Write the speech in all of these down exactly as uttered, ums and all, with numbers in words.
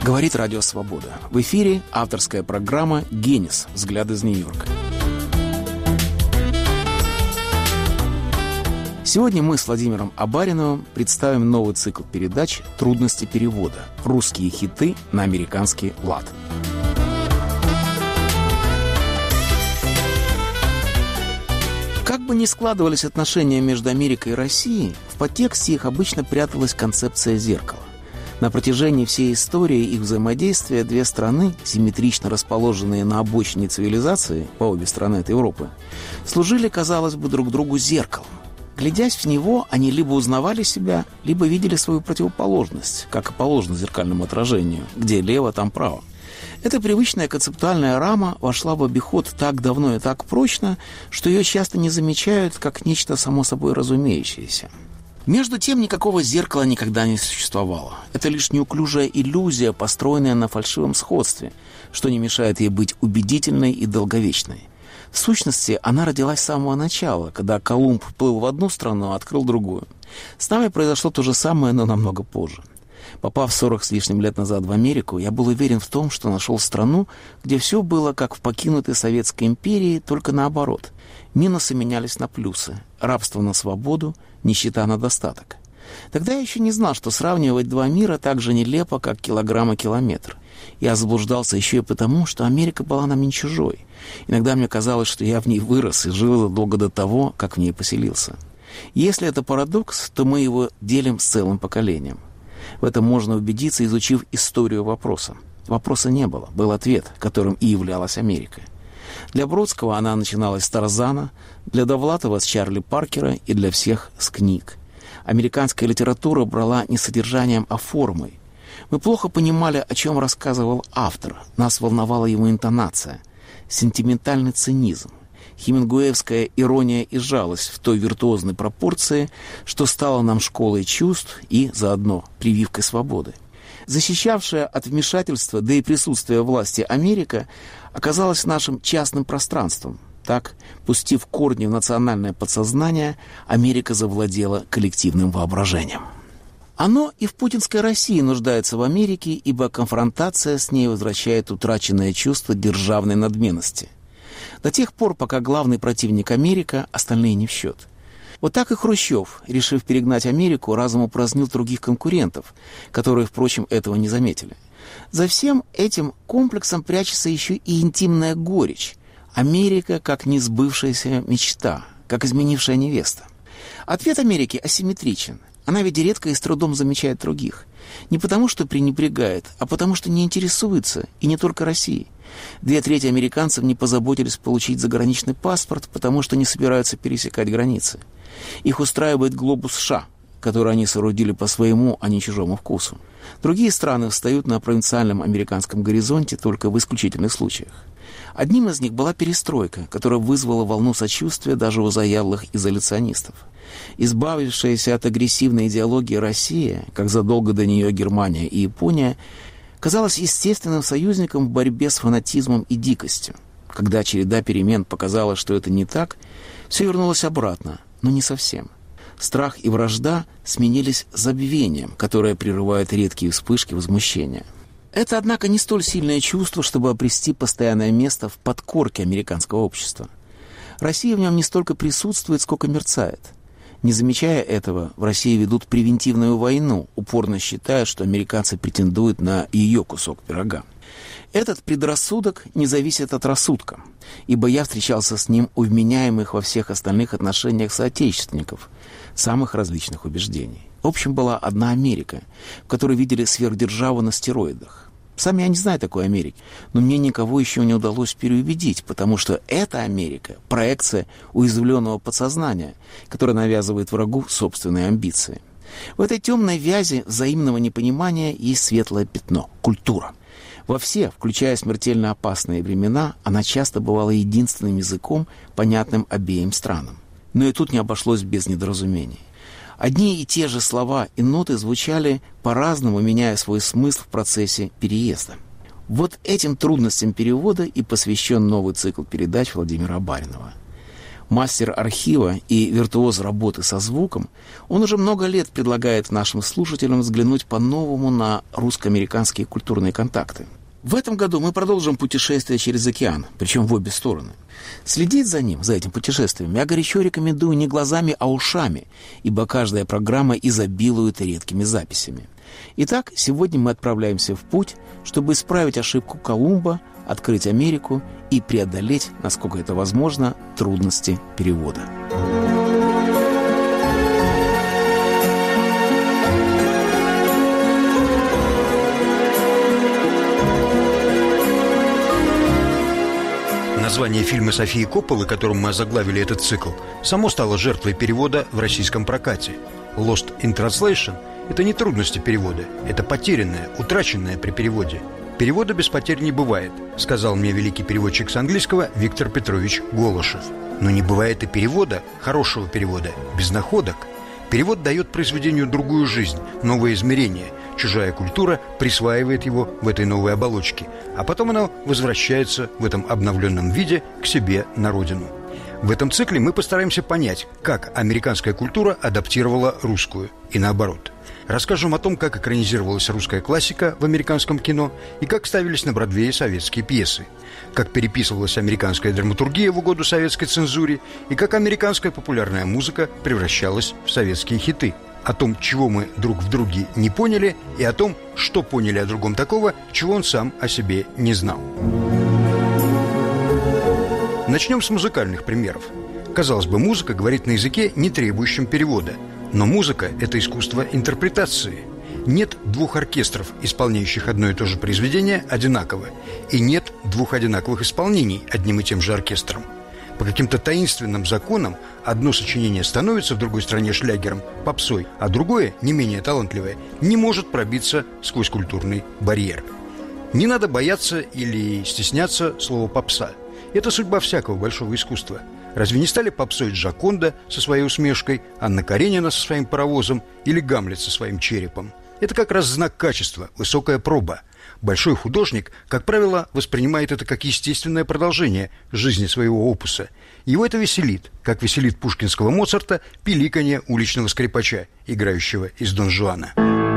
Говорит Радио Свобода. В эфире авторская программа «Генис. Взгляд из Нью-Йорка». Сегодня мы с Владимиром Абариновым представим новый цикл передач «Трудности перевода. Русские хиты на американский лад». Как бы ни складывались отношения между Америкой и Россией, в подтексте их обычно пряталась концепция зеркала. На протяжении всей истории их взаимодействия две страны, симметрично расположенные на обочине цивилизации, по обе стороны от Европы, служили, казалось бы, друг другу зеркалом. Глядясь в него, они либо узнавали себя, либо видели свою противоположность, как и положено зеркальному отражению, где лево, там право. Эта привычная концептуальная рама вошла в обиход так давно и так прочно, что ее часто не замечают как нечто само собой разумеющееся. Между тем, никакого зеркала никогда не существовало. Это лишь неуклюжая иллюзия, построенная на фальшивом сходстве, что не мешает ей быть убедительной и долговечной. В сущности, она родилась с самого начала, когда Колумб плыл в одну страну, а открыл другую. С нами произошло то же самое, но намного позже. Попав сорок с лишним лет назад в Америку, я был уверен в том, что нашел страну, где все было как в покинутой Советской империи, только наоборот. Минусы менялись на плюсы, рабство на свободу, нищета на достаток. Тогда я еще не знал, что сравнивать два мира так же нелепо, как килограмм и километр. Я заблуждался еще и потому, что Америка была нам не чужой. Иногда мне казалось, что я в ней вырос и жил задолго до того, как в ней поселился. Если это парадокс, то мы его делим с целым поколением. В этом можно убедиться, изучив историю вопроса. Вопроса не было, был ответ, которым и являлась Америка. Для Бродского она начиналась с Тарзана, для Довлатова с Чарли Паркера и для всех с книг. Американская литература брала не содержанием, а формой. Мы плохо понимали, о чем рассказывал автор. Нас волновала его интонация, сентиментальный цинизм, хемингуэевская ирония и жалость в той виртуозной пропорции, что стало нам школой чувств и, заодно, прививкой свободы. Защищавшая от вмешательства, да и присутствия власти Америка, оказалась нашим частным пространством. Так, пустив корни в национальное подсознание, Америка завладела коллективным воображением. Оно и в путинской России нуждается в Америке, ибо конфронтация с ней возвращает утраченное чувство державной надменности. До тех пор, пока главный противник Америка, остальные не в счет. Вот так и Хрущев, решив перегнать Америку, разом упразднил других конкурентов, которые, впрочем, этого не заметили. За всем этим комплексом прячется еще и интимная горечь. Америка как несбывшаяся мечта, как изменившая невеста. Ответ Америки асимметричен. Она ведь редко и с трудом замечает других. Не потому, что пренебрегает, а потому, что не интересуется, и не только Россией. Две трети американцев не позаботились получить заграничный паспорт, потому что не собираются пересекать границы. Их устраивает глобус США, который они соорудили по своему, а не чужому вкусу. Другие страны встают на провинциальном американском горизонте только в исключительных случаях. Одним из них была перестройка, которая вызвала волну сочувствия даже у заядлых изоляционистов. Избавившаяся от агрессивной идеологии Россия, как задолго до нее Германия и Япония, казалась естественным союзником в борьбе с фанатизмом и дикостью. Когда череда перемен показала, что это не так, все вернулось обратно, но не совсем. Страх и вражда сменились забвением, которое прерывает редкие вспышки возмущения. Это, однако, не столь сильное чувство, чтобы обрести постоянное место в подкорке американского общества. Россия в нем не столько присутствует, сколько мерцает. Не замечая этого, в России ведут превентивную войну, упорно считая, что американцы претендуют на ее кусок пирога. Этот предрассудок не зависит от рассудка, ибо я встречался с ним у вменяемых во всех остальных отношениях соотечественников самых различных убеждений. В общем, была одна Америка, в которой видели сверхдержаву на стероидах. Сам я не знаю такой Америки, но мне никого еще не удалось переубедить, потому что эта Америка – проекция уязвленного подсознания, которая навязывает врагу собственные амбиции. В этой темной вязи взаимного непонимания есть светлое пятно – культура. Во все, включая смертельно опасные времена, она часто бывала единственным языком, понятным обеим странам. Но и тут не обошлось без недоразумений. Одни и те же слова и ноты звучали по-разному, меняя свой смысл в процессе переезда. Вот этим трудностям перевода и посвящен новый цикл передач Владимира Абаринова. Мастер архива и виртуоз работы со звуком, он уже много лет предлагает нашим слушателям взглянуть по-новому на русско-американские культурные контакты. В этом году мы продолжим путешествие через океан, причем в обе стороны. Следить за ним, за этим путешествием, я горячо рекомендую не глазами, а ушами, ибо каждая программа изобилует редкими записями. Итак, сегодня мы отправляемся в путь, чтобы исправить ошибку Колумба, открыть Америку и преодолеть, насколько это возможно, трудности перевода. Название фильма Софии Копполы, которым мы озаглавили этот цикл, само стало жертвой перевода в российском прокате. Lost in Translation – это не трудности перевода, это потерянное, утраченное при переводе. «Перевода без потерь не бывает», – сказал мне великий переводчик с английского Виктор Петрович Голышев. Но не бывает и перевода, хорошего перевода, без находок. Перевод дает произведению другую жизнь, новое измерение. Чужая культура присваивает его в этой новой оболочке, а потом оно возвращается в этом обновленном виде к себе на родину. В этом цикле мы постараемся понять, как американская культура адаптировала русскую и наоборот. Расскажем о том, как экранизировалась русская классика в американском кино и как ставились на Бродвее советские пьесы, как переписывалась американская драматургия в угоду советской цензуре и как американская популярная музыка превращалась в советские хиты. О том, чего мы друг в друге не поняли, и о том, что поняли о другом такого, чего он сам о себе не знал. Начнем с музыкальных примеров. Казалось бы, музыка говорит на языке, не требующем перевода. Но музыка – это искусство интерпретации. Нет двух оркестров, исполняющих одно и то же произведение, одинаково. И нет двух одинаковых исполнений одним и тем же оркестром. По каким-то таинственным законам одно сочинение становится в другой стране шлягером, попсой, а другое, не менее талантливое, не может пробиться сквозь культурный барьер. Не надо бояться или стесняться слова «попса». Это судьба всякого большого искусства. Разве не стали попсой Джоконда со своей усмешкой, Анна Каренина со своим паровозом или Гамлет со своим черепом? Это как раз знак качества, высокая проба. Большой художник, как правило, воспринимает это как естественное продолжение жизни своего опуса. Его это веселит, как веселит пушкинского Моцарта пиликанье уличного скрипача, играющего из Дон Жуана.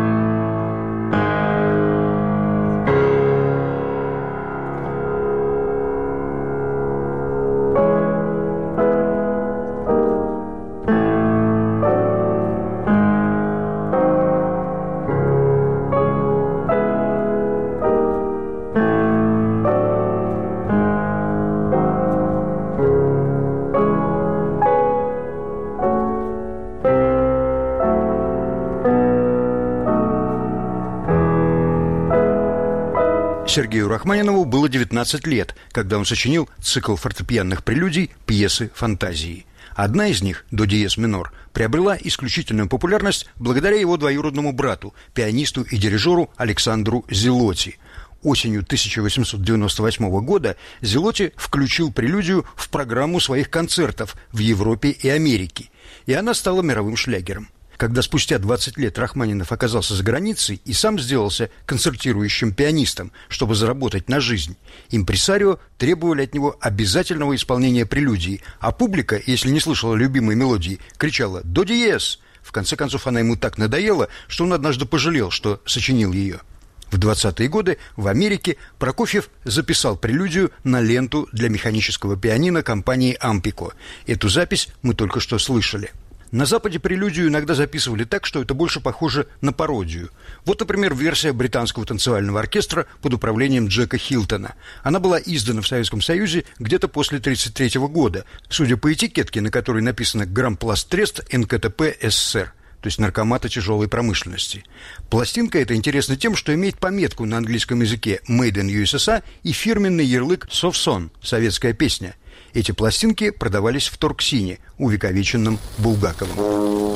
Сергею Рахманинову было девятнадцать лет, когда он сочинил цикл фортепианных прелюдий «Пьесы фантазии». Одна из них, до диез минор, приобрела исключительную популярность благодаря его двоюродному брату, пианисту и дирижеру Александру Зелотти. Осенью тысяча восемьсот девяносто восьмого года Зелотти включил прелюдию в программу своих концертов в Европе и Америке, и она стала мировым шлягером. Когда спустя двадцать лет Рахманинов оказался за границей и сам сделался концертирующим пианистом, чтобы заработать на жизнь, импресарио требовали от него обязательного исполнения прелюдии, а публика, если не слышала любимой мелодии, кричала «до диез». В конце концов, она ему так надоела, что он однажды пожалел, что сочинил ее. В двадцатые годы в Америке Прокофьев записал прелюдию на ленту для механического пианино компании «Ампико». Эту запись мы только что слышали. На Западе прелюдию иногда записывали так, что это больше похоже на пародию. Вот, например, версия британского танцевального оркестра под управлением Джека Хилтона. Она была издана в Советском Союзе где-то после тысяча девятьсот тридцать третьего года, судя по этикетке, на которой написано «Грампласт-Трест эн ка тэ пэ эс эс эр», то есть наркомата тяжелой промышленности. Пластинка эта интересна тем, что имеет пометку на английском языке «Made in ю эс эс эй» и фирменный ярлык «Совсон» – советская песня. Эти пластинки продавались в Торксине, увековеченном Булгаковым.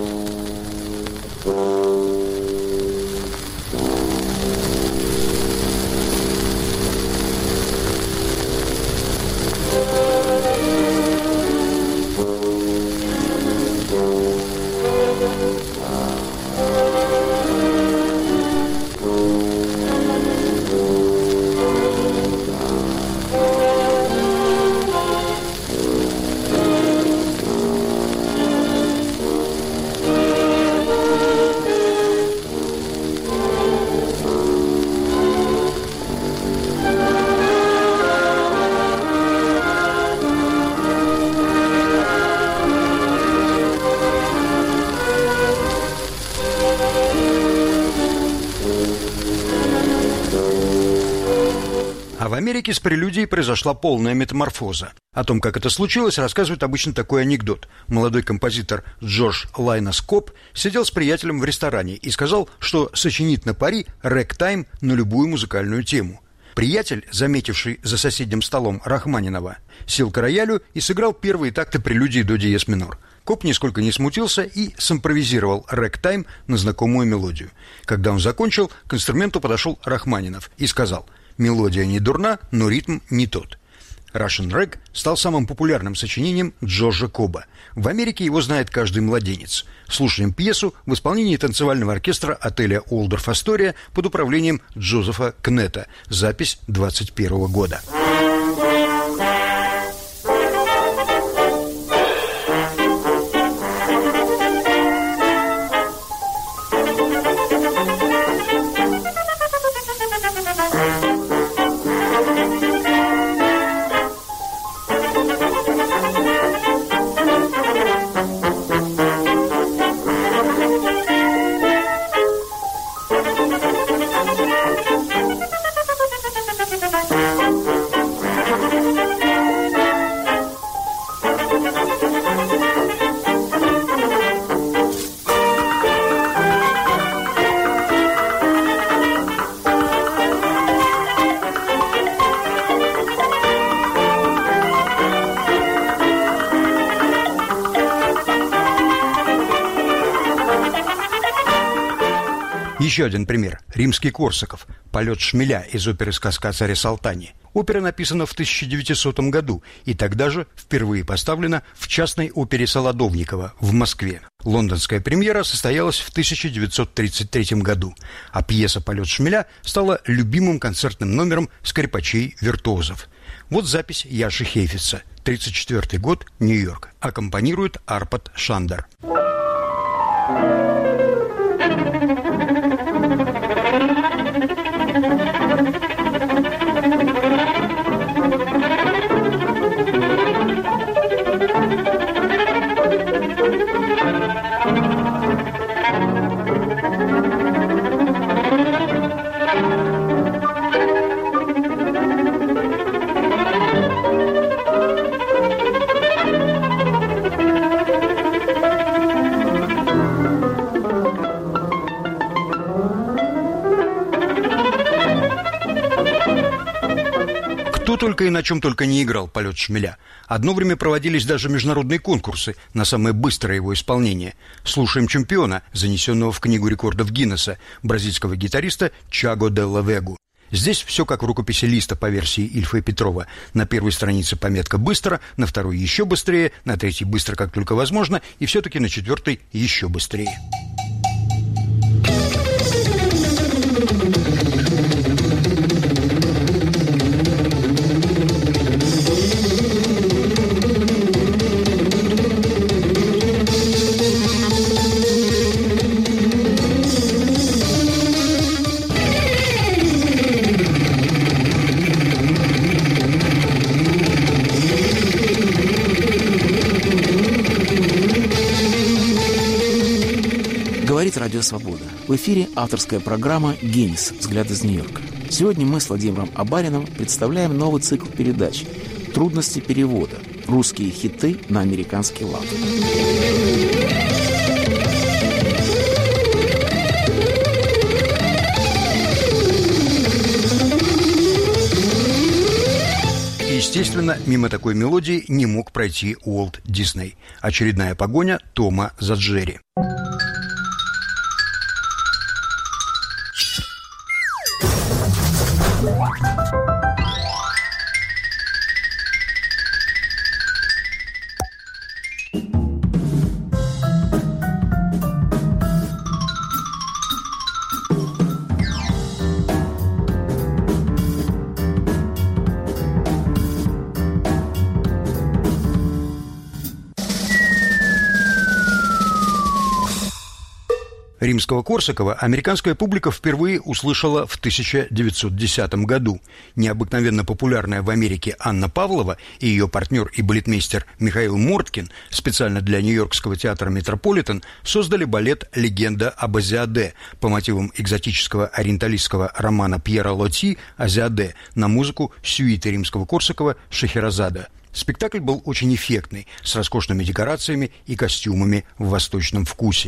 в Америке с прелюдией произошла полная метаморфоза. О том, как это случилось, рассказывает обычно такой анекдот. Молодой композитор Джордж Лайнас Коб сидел с приятелем в ресторане и сказал, что сочинит на пари рэктайм на любую музыкальную тему. Приятель, заметивший за соседним столом Рахманинова, сел к роялю и сыграл первые такты прелюдии до диез минор. Коб нисколько не смутился и симпровизировал рэктайм на знакомую мелодию. Когда он закончил, к инструменту подошел Рахманинов и сказал: «Мелодия не дурна, но ритм не тот». Russian Rag стал самым популярным сочинением Джорджа Коба. В Америке его знает каждый младенец. Слушаем пьесу в исполнении танцевального оркестра отеля Уолдорф Астория под управлением Джозефа Кнета. Запись двадцать первого года. Еще один пример. Римский Корсаков. «Полет шмеля» из оперы «Сказка о царе Салтане». Опера написана в тысяча девятисотом году и тогда же впервые поставлена в частной опере Солодовникова в Москве. Лондонская премьера состоялась в тысяча девятьсот тридцать третьем году, а пьеса «Полет шмеля» стала любимым концертным номером скрипачей-виртуозов. Вот запись Яши Хейфица. тридцать четвёртый год, Нью-Йорк. Аккомпанирует Арпад Шандер. Кто только и на чем только не играл «Полет шмеля». Одно время проводились даже международные конкурсы на самое быстрое его исполнение. Слушаем чемпиона, занесенного в Книгу рекордов Гиннесса, бразильского гитариста Чаго Делла Вегу. Здесь все как в рукописи Листа по версии Ильфа и Петрова. На первой странице пометка «быстро», на второй «еще быстрее», на третьей «быстро, как только возможно», и все-таки на четвертой «еще быстрее». Говорит Радио Свобода. В эфире авторская программа «Генис. Взгляд из Нью-Йорка». Сегодня мы с Владимиром Абариным представляем новый цикл передач «Трудности перевода. Русские хиты на американский лад». Естественно, мимо такой мелодии не мог пройти Уолт Дисней. Очередная погоня Тома за Джерри. Римского-Корсакова американская публика впервые услышала в тысяча девятьсот десятом году. Необыкновенно популярная в Америке Анна Павлова и ее партнер и балетмейстер Михаил Морткин специально для Нью-Йоркского театра «Метрополитен» создали балет «Легенда об Азиаде» по мотивам экзотического ориенталистского романа Пьера Лоти «Азиаде» на музыку сюиты Римского-Корсакова «Шахерезада». Спектакль был очень эффектный, с роскошными декорациями и костюмами в восточном вкусе.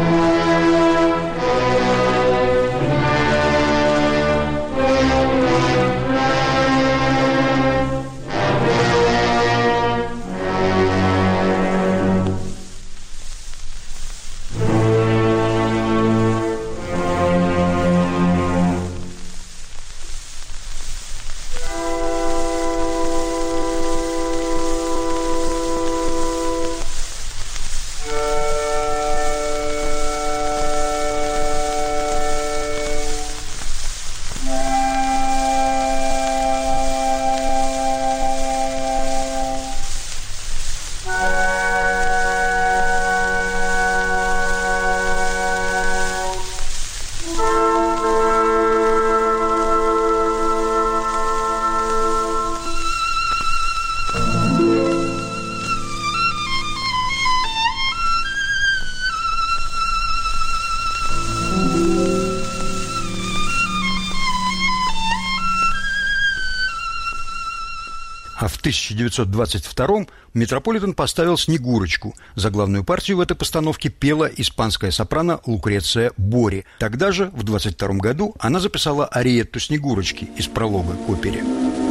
А в тысяча девятьсот двадцать втором Метрополитен поставил «Снегурочку». За главную партию в этой постановке пела испанская сопрано Лукреция Бори. Тогда же, в двадцать втором году, она записала ариетту «Снегурочки» из пролога к опере.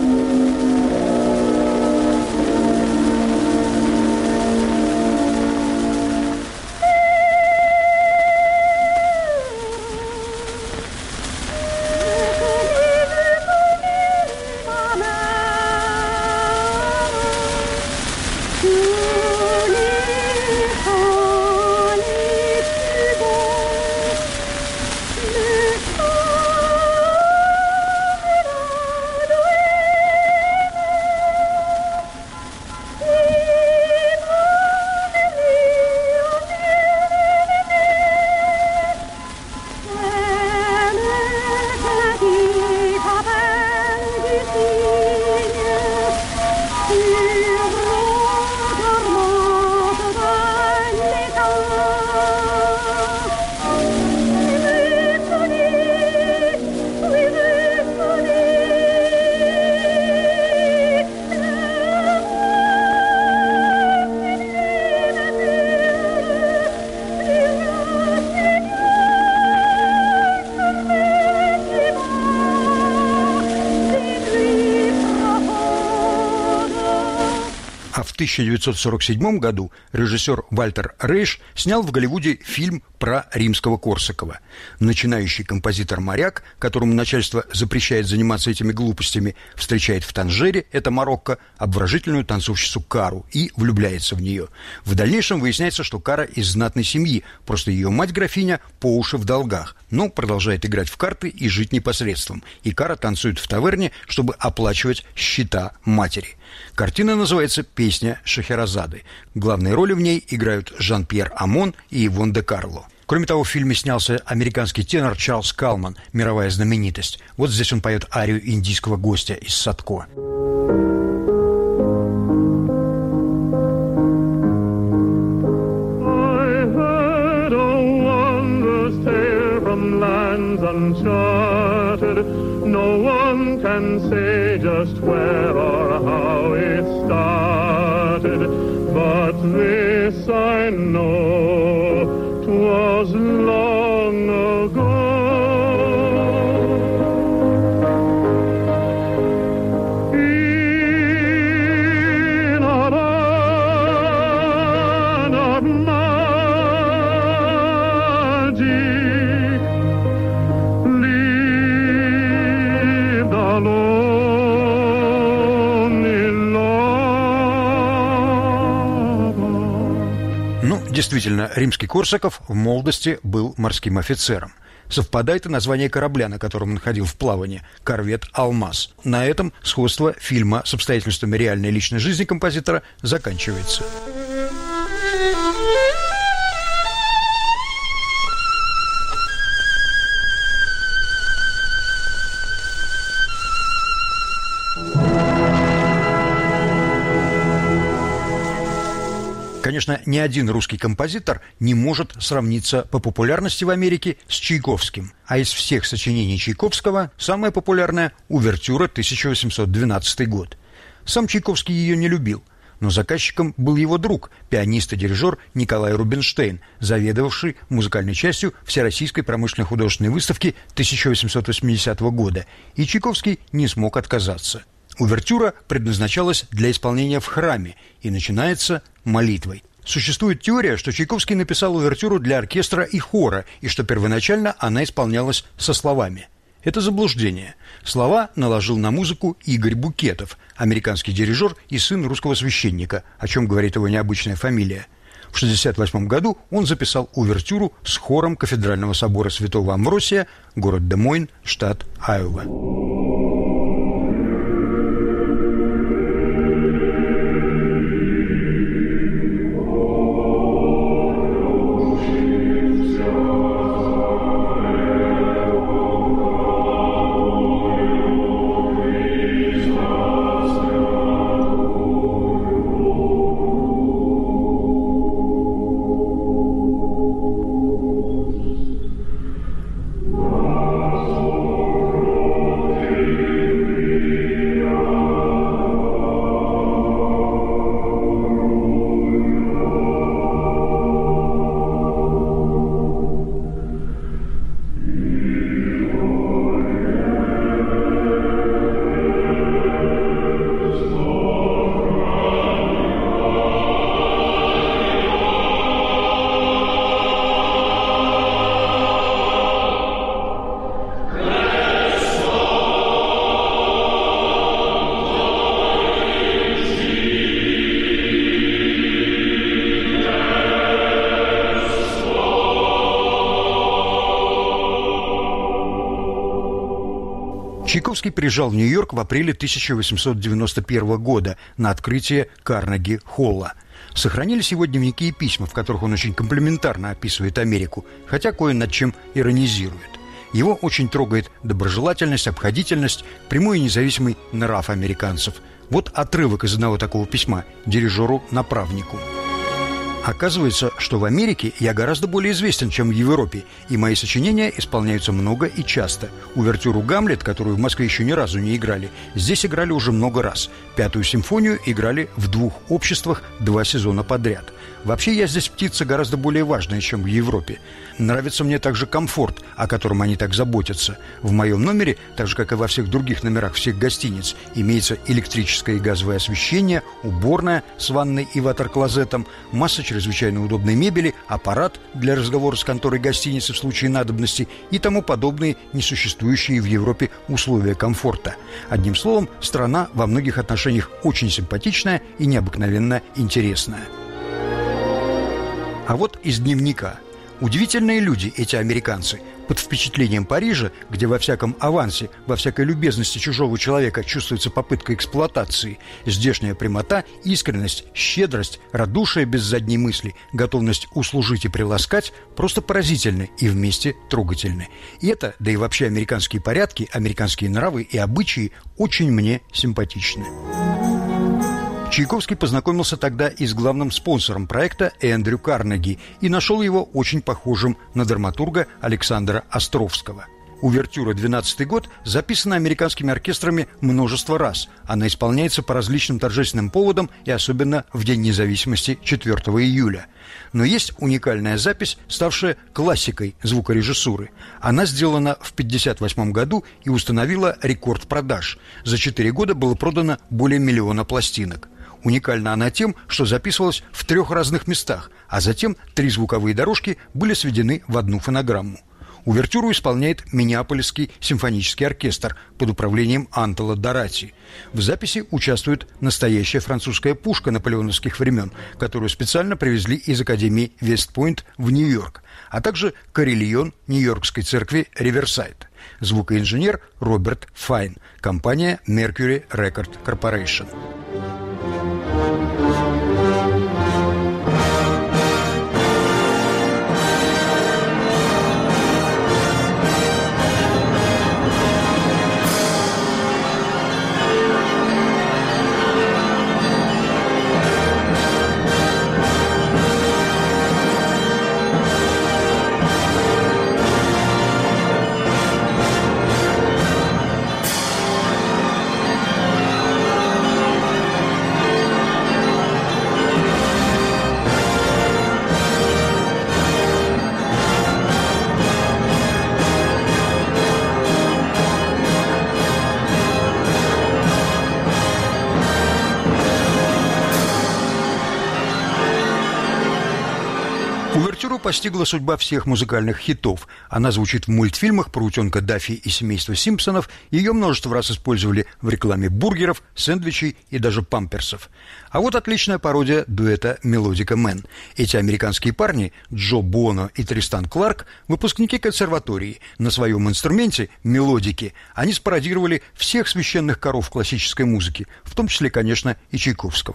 В тысяча девятьсот сорок седьмом году режиссер Вальтер Рейш снял в Голливуде фильм про Римского-Корсакова. Начинающий композитор-моряк, которому начальство запрещает заниматься этими глупостями, встречает в Танжере, это Марокко, обворожительную танцовщицу Кару и влюбляется в нее. В дальнейшем выясняется, что Кара из знатной семьи, просто ее мать-графиня по уши в долгах, но продолжает играть в карты и жить непосредством. И Кара танцует в таверне, чтобы оплачивать счета матери. Картина называется «Песня Шахерезады». Главные роли в ней играют Жан-Пьер Амон и Ивон де Карло. Кроме того, в фильме снялся американский тенор Чарльз Калман, мировая знаменитость. Вот здесь он поет арию индийского гостя из Садко. No one can say just where or how it started, but this I know, 'twas long ago. In a land of magic, Ну, действительно, римский Корсаков в молодости был морским офицером. Совпадает и название корабля, на котором он ходил в плавание – корвет «Алмаз». На этом сходство фильма с обстоятельствами реальной личной жизни композитора заканчивается. конечно, ни один русский композитор не может сравниться по популярности в Америке с Чайковским. А из всех сочинений Чайковского самое популярное – «Увертюра», тысяча восемьсот двенадцатый год. Сам Чайковский ее не любил, но заказчиком был его друг, пианист и дирижер Николай Рубинштейн, заведовавший музыкальной частью Всероссийской промышленной художественной выставки тысяча восемьсот восьмидесятого года, и Чайковский не смог отказаться. Увертюра предназначалась для исполнения в храме и начинается молитвой. Существует теория, что Чайковский написал увертюру для оркестра и хора, и что первоначально она исполнялась со словами. Это заблуждение. Слова наложил на музыку Игорь Букетов, американский дирижер и сын русского священника, о чем говорит его необычная фамилия. В шестьдесят восьмом году он записал увертюру с хором Кафедрального собора Святого Амвросия, город Де-Мойн, штат Айова. Чайковский приезжал в Нью-Йорк в апреле тысяча восемьсот девяносто первого года на открытие Карнеги-холла. Сохранились его дневники и письма, в которых он очень комплиментарно описывает Америку, хотя кое над чем иронизирует. Его очень трогает доброжелательность, обходительность, прямой и независимый нрав американцев. Вот отрывок из одного такого письма дирижеру-направнику. Оказывается, что в Америке я гораздо более известен, чем в Европе, и мои сочинения исполняются много и часто. Увертюру «Гамлет», которую в Москве еще ни разу не играли, здесь играли уже много раз. Пятую симфонию играли в двух обществах два сезона подряд. Вообще я здесь птица гораздо более важная, чем в Европе. Нравится мне также комфорт, о котором они так заботятся. В моем номере, так же как и во всех других номерах всех гостиниц, имеется электрическое и газовое освещение, уборная с ванной и ватер-клозетом, масса чрезвычайно удобной мебели, аппарат для разговора с конторой гостиницы в случае надобности и тому подобные несуществующие в Европе условия комфорта. Одним словом, страна во многих отношениях очень симпатичная и необыкновенно интересная. А вот из дневника. Удивительные люди эти американцы. Под впечатлением Парижа, где во всяком авансе, во всякой любезности чужого человека чувствуется попытка эксплуатации, здешняя прямота, искренность, щедрость, радушие без задней мысли, готовность услужить и приласкать просто поразительны и вместе трогательны. И это, да и вообще американские порядки, американские нравы и обычаи очень мне симпатичны. Чайковский познакомился тогда и с главным спонсором проекта Эндрю Карнеги и нашел его очень похожим на драматурга Александра Островского. Увертюра двенадцатый год записана американскими оркестрами множество раз. Она исполняется по различным торжественным поводам и особенно в День независимости четвёртого июля. Но есть уникальная запись, ставшая классикой звукорежиссуры. Она сделана в пятьдесят восьмом году и установила рекорд продаж. За четыре года было продано более миллиона пластинок. Уникальна она тем, что записывалась в трех разных местах, а затем три звуковые дорожки были сведены в одну фонограмму. Увертюру исполняет Миннеаполисский симфонический оркестр под управлением Антола Дорати. В записи участвует настоящая французская пушка наполеоновских времен, которую специально привезли из Академии Вест-Пойнт в Нью-Йорк, а также карильон Нью-Йоркской церкви Риверсайд. Звукоинженер Роберт Файн, компания Mercury Record Corporation. Литературу постигла судьба всех музыкальных хитов. Она звучит в мультфильмах про утенка Даффи и семейство Симпсонов. Ее множество раз использовали в рекламе бургеров, сэндвичей и даже памперсов. А вот отличная пародия дуэта «Мелодика Мэн». Эти американские парни, Джо Буоно и Тристан Кларк, выпускники консерватории. На своем инструменте мелодики они спародировали всех священных коров классической музыки, в том числе, конечно, и Чайковского.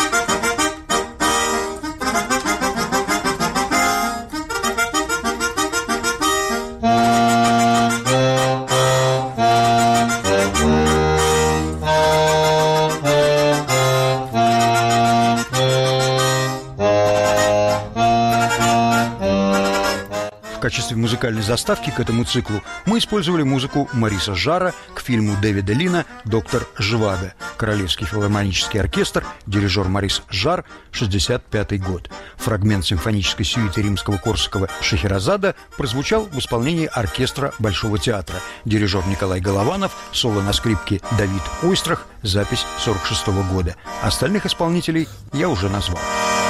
В качестве музыкальной заставки к этому циклу мы использовали музыку Мориса Жарра к фильму Дэвида Лина «Доктор Живаго». Королевский филармонический оркестр, дирижер Морис Жар, шестьдесят пятый год. Фрагмент симфонической сюиты римского-корсакова «Шахерезада» прозвучал в исполнении оркестра Большого театра. Дирижер Николай Голованов, соло на скрипке Давид Ойстрах, запись сорок шестого года. Остальных исполнителей я уже назвал.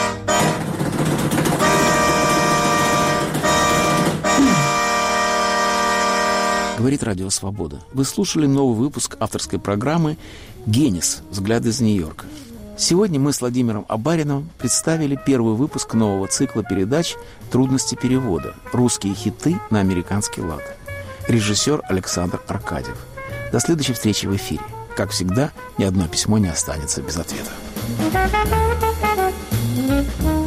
Говорит Радио Свобода. Вы слушали новый выпуск авторской программы «Генис. Взгляды из Нью-Йорка». Сегодня мы с Владимиром Абариным представили первый выпуск нового цикла передач «Трудности перевода. Русские хиты на американский лад». Режиссер Александр Аркадьев. До следующей встречи в эфире. Как всегда, ни одно письмо не останется без ответа.